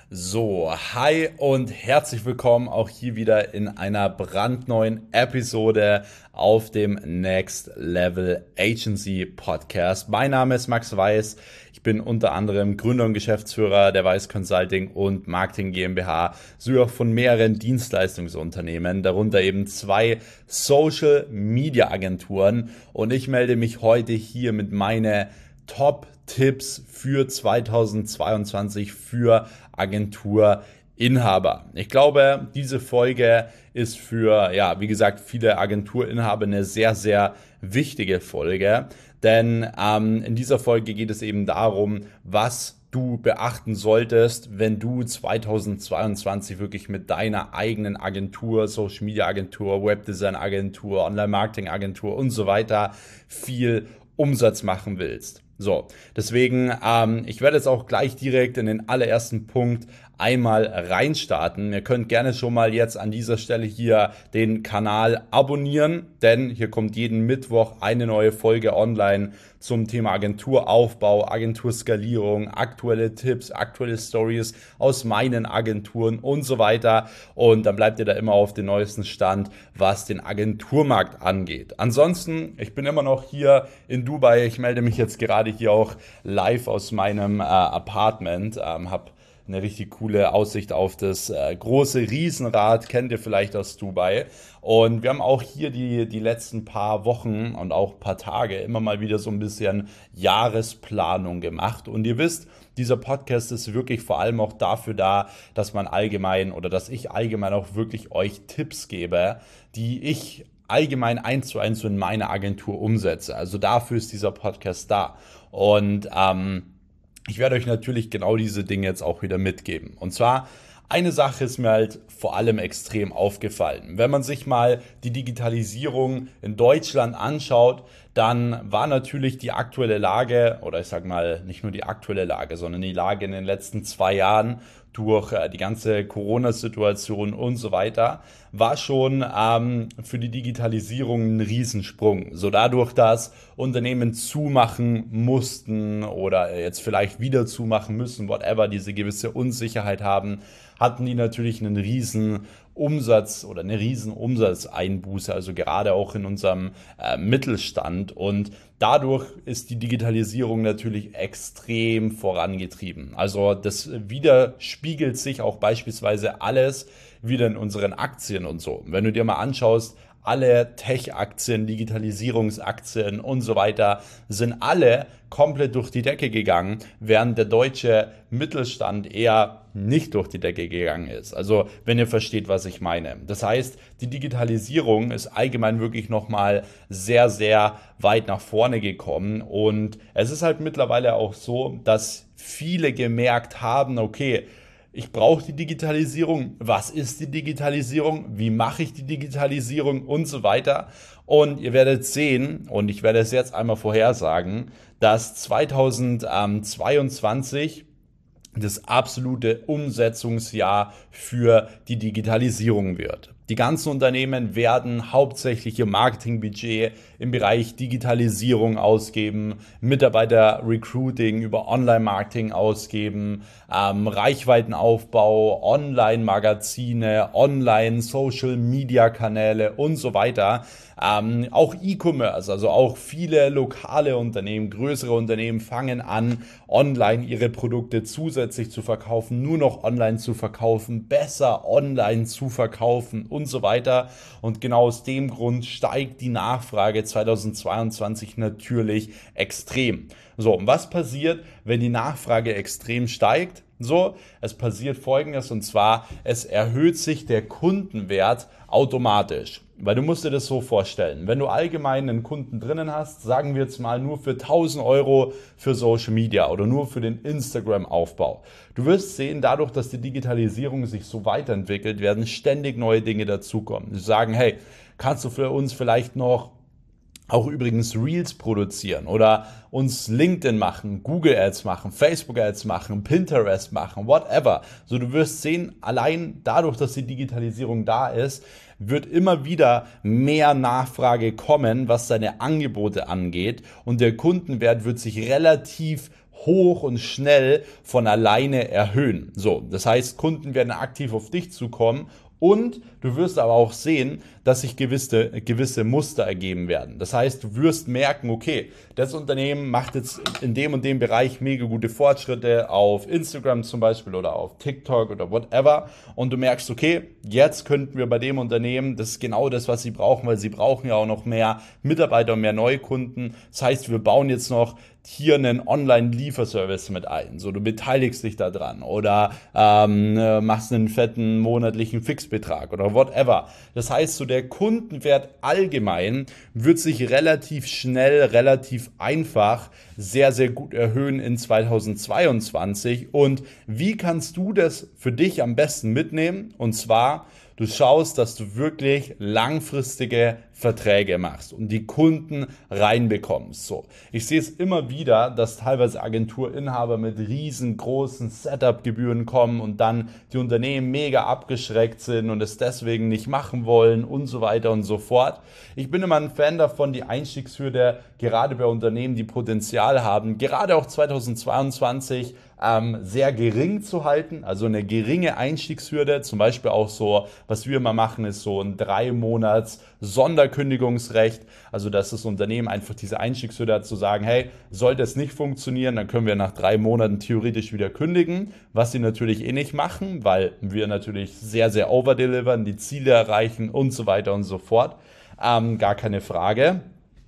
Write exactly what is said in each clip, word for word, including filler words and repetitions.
So, hi und herzlich willkommen auch hier wieder in einer brandneuen Episode auf dem Next Level Agency Podcast. Mein Name ist Max Weiß. Ich bin unter anderem Gründer und Geschäftsführer der Weiß Consulting und Marketing GmbH, sowie auch von mehreren Dienstleistungsunternehmen, darunter eben zwei Social Media Agenturen. Und ich melde mich heute hier mit meiner Top-Tipps für zweitausendzweiundzwanzig für Agenturinhaber. Ich glaube, diese Folge ist für, ja, wie gesagt, viele Agenturinhaber eine sehr, sehr wichtige Folge, denn ähm, in dieser Folge geht es eben darum, was du beachten solltest, wenn du zweitausendzweiundzwanzig wirklich mit deiner eigenen Agentur, Social Media Agentur, Webdesign Agentur, Online Marketing Agentur und so weiter viel Umsatz machen willst. So, deswegen, ähm, ich werde jetzt auch gleich direkt in den allerersten Punkt einmal reinstarten. Ihr könnt gerne schon mal jetzt an dieser Stelle hier den Kanal abonnieren, denn hier kommt jeden Mittwoch eine neue Folge online zum Thema Agenturaufbau, Agenturskalierung, aktuelle Tipps, aktuelle Stories aus meinen Agenturen und so weiter. Und dann bleibt ihr da immer auf dem neuesten Stand, was den Agenturmarkt angeht. Ansonsten, ich bin immer noch hier in Dubai. Ich melde mich jetzt gerade hier auch live aus meinem äh, Apartment, ähm, habe eine richtig coole Aussicht auf das äh, große Riesenrad, kennt ihr vielleicht aus Dubai. Und wir haben auch hier die, die letzten paar Wochen und auch paar Tage immer mal wieder so ein bisschen Jahresplanung gemacht. Und ihr wisst, dieser Podcast ist wirklich vor allem auch dafür da, dass man allgemein oder dass ich allgemein auch wirklich euch Tipps gebe, die ich allgemein eins zu eins in meine Agentur umsetze. Also dafür ist dieser Podcast da. Und ähm, ich werde euch natürlich genau diese Dinge jetzt auch wieder mitgeben. Und zwar, eine Sache ist mir halt vor allem extrem aufgefallen. Wenn man sich mal die Digitalisierung in Deutschland anschaut, dann war natürlich die aktuelle Lage, oder ich sage mal nicht nur die aktuelle Lage, sondern die Lage in den letzten zwei Jahren durch die ganze Corona-Situation und so weiter, war schon ähm, für die Digitalisierung ein Riesensprung. So dadurch, dass Unternehmen zumachen mussten oder jetzt vielleicht wieder zumachen müssen, whatever, diese gewisse Unsicherheit haben, hatten die natürlich einen riesen Umsatz oder eine riesen Umsatzeinbuße, also gerade auch in unserem äh, Mittelstand. Und dadurch ist die Digitalisierung natürlich extrem vorangetrieben. Also das widerspiegelt sich auch beispielsweise alles wieder in unseren Aktien und so. Wenn du dir mal anschaust, alle Tech-Aktien, Digitalisierungsaktien und so weiter sind alle komplett durch die Decke gegangen, während der deutsche Mittelstand eher nicht durch die Decke gegangen ist. Also wenn ihr versteht, was ich meine. Das heißt, die Digitalisierung ist allgemein wirklich nochmal sehr, sehr weit nach vorne gekommen. Und es ist halt mittlerweile auch so, dass viele gemerkt haben, okay, ich brauche die Digitalisierung. Was ist die Digitalisierung? Wie mache ich die Digitalisierung? Und so weiter. Und ihr werdet sehen, und ich werde es jetzt einmal vorhersagen, dass zweitausendzweiundzwanzig das absolute Umsetzungsjahr für die Digitalisierung wird. Die ganzen Unternehmen werden hauptsächlich ihr Marketingbudget im Bereich Digitalisierung ausgeben, Mitarbeiter-Recruiting über Online-Marketing ausgeben, ähm, Reichweitenaufbau, Online-Magazine, Online-Social-Media-Kanäle und so weiter. Ähm, auch E-Commerce, also auch viele lokale Unternehmen, größere Unternehmen fangen an, online ihre Produkte zusätzlich zu verkaufen, nur noch online zu verkaufen, besser online zu verkaufen und so weiter. Und genau aus dem Grund steigt die Nachfrage zweitausendzweiundzwanzig natürlich extrem. So, und was passiert, wenn die Nachfrage extrem steigt? So, es passiert Folgendes, und zwar, es erhöht sich der Kundenwert automatisch. Weil du musst dir das so vorstellen, wenn du allgemein einen Kunden drinnen hast, sagen wir jetzt mal nur für tausend Euro für Social Media oder nur für den Instagram-Aufbau. Du wirst sehen, dadurch, dass die Digitalisierung sich so weiterentwickelt, werden ständig neue Dinge dazukommen. Sie sagen, hey, kannst du für uns vielleicht noch auch übrigens Reels produzieren oder uns LinkedIn machen, Google Ads machen, Facebook Ads machen, Pinterest machen, whatever. So, du wirst sehen, allein dadurch, dass die Digitalisierung da ist, wird immer wieder mehr Nachfrage kommen, was deine Angebote angeht, und der Kundenwert wird sich relativ hoch und schnell von alleine erhöhen. So, das heißt, Kunden werden aktiv auf dich zukommen. Und du wirst aber auch sehen, dass sich gewisse, gewisse Muster ergeben werden. Das heißt, du wirst merken, okay, das Unternehmen macht jetzt in dem und dem Bereich mega gute Fortschritte auf Instagram zum Beispiel oder auf TikTok oder whatever. Und du merkst, okay, jetzt könnten wir bei dem Unternehmen, das ist genau das, was sie brauchen, weil sie brauchen ja auch noch mehr Mitarbeiter und mehr Neukunden. Das heißt, wir bauen jetzt noch hier einen Online-Lieferservice mit ein. So, du beteiligst dich da dran oder ähm, machst einen fetten monatlichen Fixbetrag oder whatever. Das heißt, so der Kundenwert allgemein wird sich relativ schnell, relativ einfach sehr, sehr gut erhöhen in zweitausendzweiundzwanzig. Und wie kannst du das für dich am besten mitnehmen? Und zwar, du schaust, dass du wirklich langfristige Verträge machst und die Kunden reinbekommst. So, ich sehe es immer wieder, dass teilweise Agenturinhaber mit riesengroßen Setup-Gebühren kommen und dann die Unternehmen mega abgeschreckt sind und es deswegen nicht machen wollen und so weiter und so fort. Ich bin immer ein Fan davon, die Einstiegshürde gerade bei Unternehmen, die Potenzial haben, gerade auch zweitausendzweiundzwanzig ähm, sehr gering zu halten, also eine geringe Einstiegshürde, zum Beispiel auch so, was wir immer machen, ist so ein drei Monats Sonderkündigungsrecht, also dass das Unternehmen einfach diese Einstiegshürde hat zu sagen, hey, sollte es nicht funktionieren, dann können wir nach drei Monaten theoretisch wieder kündigen, was sie natürlich eh nicht machen, weil wir natürlich sehr, sehr overdelivern, die Ziele erreichen und so weiter und so fort, ähm, gar keine Frage.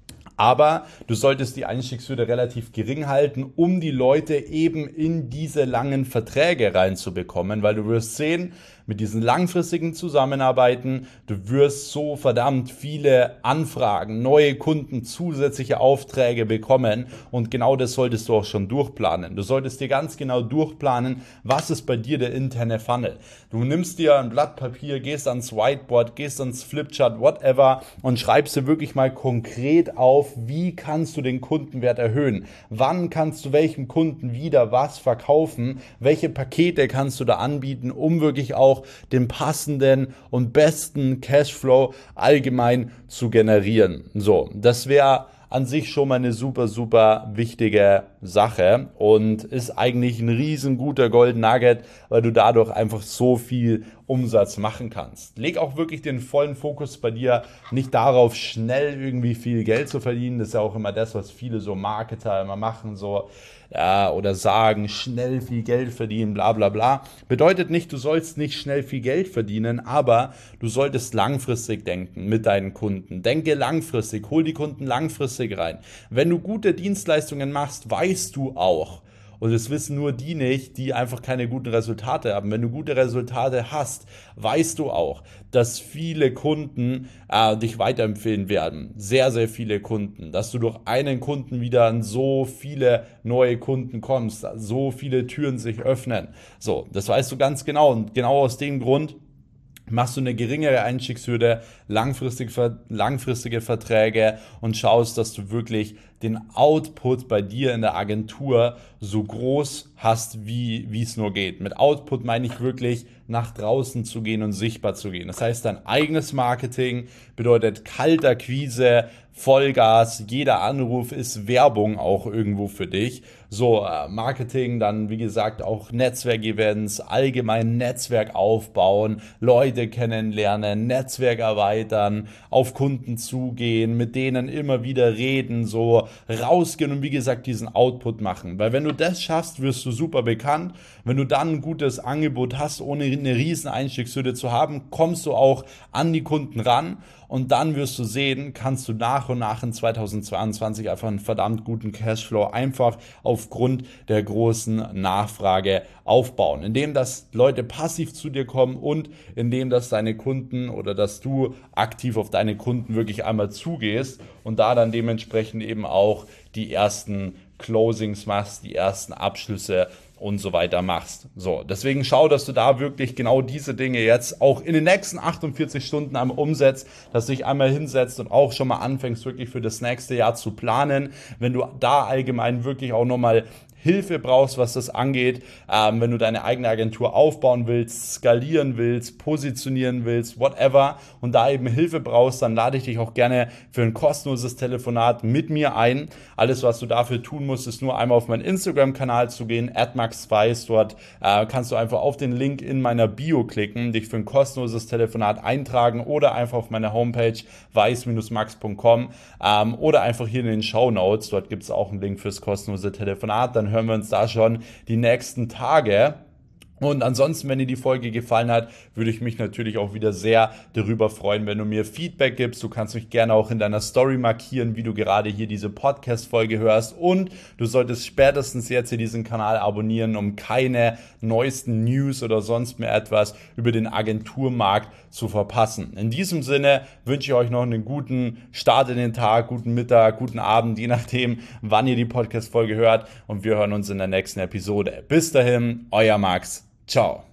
Aber du solltest die Einstiegshürde relativ gering halten, um die Leute eben in diese langen Verträge reinzubekommen, weil du wirst sehen, mit diesen langfristigen Zusammenarbeiten, du wirst so verdammt viele Anfragen, neue Kunden, zusätzliche Aufträge bekommen und genau das solltest du auch schon durchplanen. Du solltest dir ganz genau durchplanen, was ist bei dir der interne Funnel. Du nimmst dir ein Blatt Papier, gehst ans Whiteboard, gehst ans Flipchart, whatever und schreibst dir wirklich mal konkret auf, wie kannst du den Kundenwert erhöhen, wann kannst du welchem Kunden wieder was verkaufen, welche Pakete kannst du da anbieten, um wirklich auch den passenden und besten Cashflow allgemein zu generieren. So, das wäre an sich schon mal eine super, super wichtige Sache und ist eigentlich ein riesenguter Golden Nugget, weil du dadurch einfach so viel Umsatz machen kannst. Leg auch wirklich den vollen Fokus bei dir nicht darauf, schnell irgendwie viel Geld zu verdienen. Das ist ja auch immer das, was viele so Marketer immer machen, so ja, oder sagen, schnell viel Geld verdienen, bla bla bla. Bedeutet nicht, du sollst nicht schnell viel Geld verdienen, aber du solltest langfristig denken mit deinen Kunden. Denke langfristig, hol die Kunden langfristig rein. Wenn du gute Dienstleistungen machst, weißt du auch, und das wissen nur die nicht, die einfach keine guten Resultate haben. Wenn du gute Resultate hast, weißt du auch, dass viele Kunden äh, dich weiterempfehlen werden. Sehr, sehr viele Kunden. Dass du durch einen Kunden wieder an so viele neue Kunden kommst. So viele Türen sich öffnen. So, das weißt du ganz genau. Und genau aus dem Grund machst du eine geringere Einstiegshürde, langfristig, langfristige Verträge und schaust, dass du wirklich den Output bei dir in der Agentur so groß hast, wie wie es nur geht. Mit Output meine ich wirklich, nach draußen zu gehen und sichtbar zu gehen. Das heißt, dein eigenes Marketing bedeutet Kaltakquise, Vollgas, jeder Anruf ist Werbung auch irgendwo für dich. So, äh, Marketing, dann wie gesagt auch Netzwerkevents, allgemein Netzwerk aufbauen, Leute kennenlernen, Netzwerk erweitern, auf Kunden zugehen, mit denen immer wieder reden, so rausgehen und wie gesagt diesen Output machen. Weil wenn du das schaffst, wirst du super bekannt. Wenn du dann ein gutes Angebot hast, ohne eine riesen Einstiegshürde zu haben, kommst du auch an die Kunden ran. Und dann wirst du sehen, kannst du nach und nach in zweitausendzweiundzwanzig einfach einen verdammt guten Cashflow einfach aufgrund der großen Nachfrage aufbauen. Indem, dass Leute passiv zu dir kommen und indem, dass deine Kunden oder dass du aktiv auf deine Kunden wirklich einmal zugehst und da dann dementsprechend eben auch die ersten Closings machst, die ersten Abschlüsse und so weiter machst. So, deswegen schau, dass du da wirklich genau diese Dinge jetzt auch in den nächsten achtundvierzig Stunden einmal umsetzt, dass du dich einmal hinsetzt und auch schon mal anfängst, wirklich für das nächste Jahr zu planen. Wenn du da allgemein wirklich auch nochmal Hilfe brauchst, was das angeht, ähm, wenn du deine eigene Agentur aufbauen willst, skalieren willst, positionieren willst, whatever, und da eben Hilfe brauchst, dann lade ich dich auch gerne für ein kostenloses Telefonat mit mir ein. Alles, was du dafür tun musst, ist nur einmal auf meinen Instagram-Kanal zu gehen, at maxweiss. Dort äh, kannst du einfach auf den Link in meiner Bio klicken, dich für ein kostenloses Telefonat eintragen oder einfach auf meiner Homepage weiss max punkt com ähm, oder einfach hier in den Shownotes. Dort gibt es auch einen Link fürs kostenlose Telefonat. Dann hören wir uns da schon die nächsten Tage. Und ansonsten, wenn dir die Folge gefallen hat, würde ich mich natürlich auch wieder sehr darüber freuen, wenn du mir Feedback gibst. Du kannst mich gerne auch in deiner Story markieren, wie du gerade hier diese Podcast-Folge hörst. Und du solltest spätestens jetzt hier diesen Kanal abonnieren, um keine neuesten News oder sonst mehr etwas über den Agenturmarkt zu verpassen. In diesem Sinne wünsche ich euch noch einen guten Start in den Tag, guten Mittag, guten Abend, je nachdem, wann ihr die Podcast-Folge hört. Und wir hören uns in der nächsten Episode. Bis dahin, euer Max. Ciao.